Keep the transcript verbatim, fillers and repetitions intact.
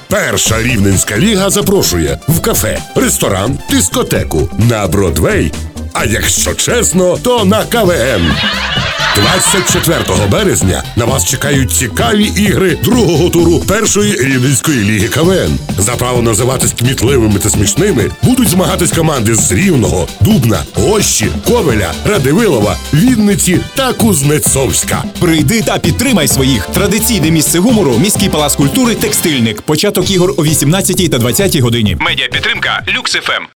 Перша Рівненська ліга запрошує в кафе, ресторан, дискотеку, на Бродвей. А якщо чесно, то на ка ве ем. двадцять четвертого березня на вас чекають цікаві ігри другого туру першої Рівненської ліги ка ве ен. За право називатись кмітливими та смішними будуть змагатись команди з Рівного, Дубна, Гощі, Ковеля, Радивилова, Вінниці та Кузнецовська. Прийди та підтримай своїх. Традиційне місце гумору – міський палац культури «Текстильник». Початок ігор о вісімнадцятій та двадцятій годині. Медіапідтримка Люкс еф ем.